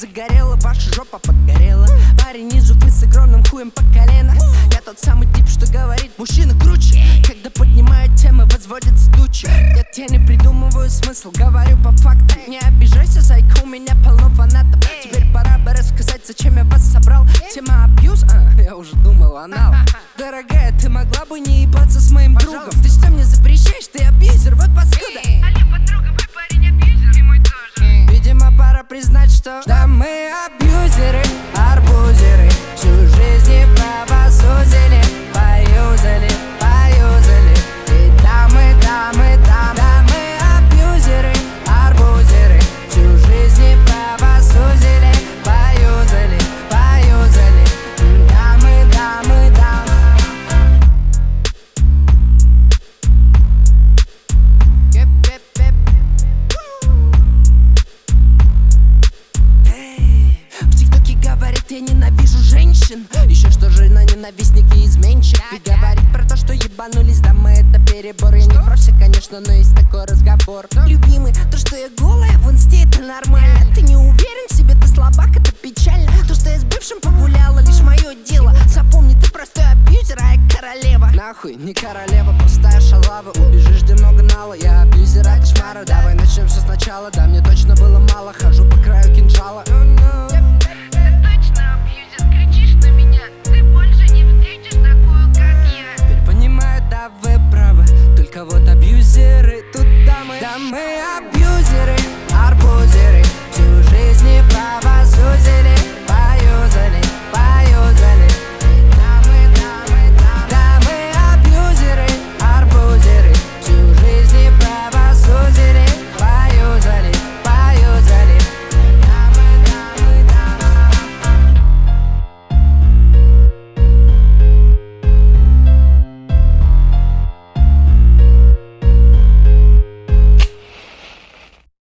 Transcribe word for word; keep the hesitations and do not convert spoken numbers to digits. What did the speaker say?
загорела, ваша жопа подгорела. Парень из Уфы с огромным хуем по колено. Я тот самый тип, что говорит, мужчина круче. Когда поднимают темы, возводятся тучи. Нет, я не придумываю смысл, говорю по фактам. Не обижайся, зайка, у меня полно фанатов. Теперь пора бы рассказать, зачем я вас собрал. Тема абьюз, а, я уже думал, анал. Дорогая, ты могла бы не ебаться с моим другом? Ты что мне запрещаешь, ты абьюзер, вот паскуда. Алло, подруга, мой парень абьюзер, и мой тоже. Видимо, пора признать, что да мы абьюзеры, арбузеры. Всю жизнь не правосудили, поюзали, поюзали. И дамы, дамы, дамы, да мы абьюзеры, арбузеры. Всю жизнь не правосудили, поюзали, поюзали. И дамы, дамы, дамы. Кеп, кеп, кеп. В ТикТоке говорит, я ненавижу женщин. Еще что жена ненавистник и изменщик. И говорит про то, что ебанулись, да мы это перебор. Я не про все, конечно, но есть такой разговор. Любимый, то, что я голая в инсте, это нормально. Ты не уверен в себе, ты слабак, это печально. То, что я с бывшим погуляла, лишь мое дело. Запомни, ты простой абьюзер, а я королева. Нахуй, не королева, простая шалава. Убежишь, где много нала, я абьюзер, а кошмара. Давай начнем все сначала, да мне точно было мало. Хожу по краю кинжала.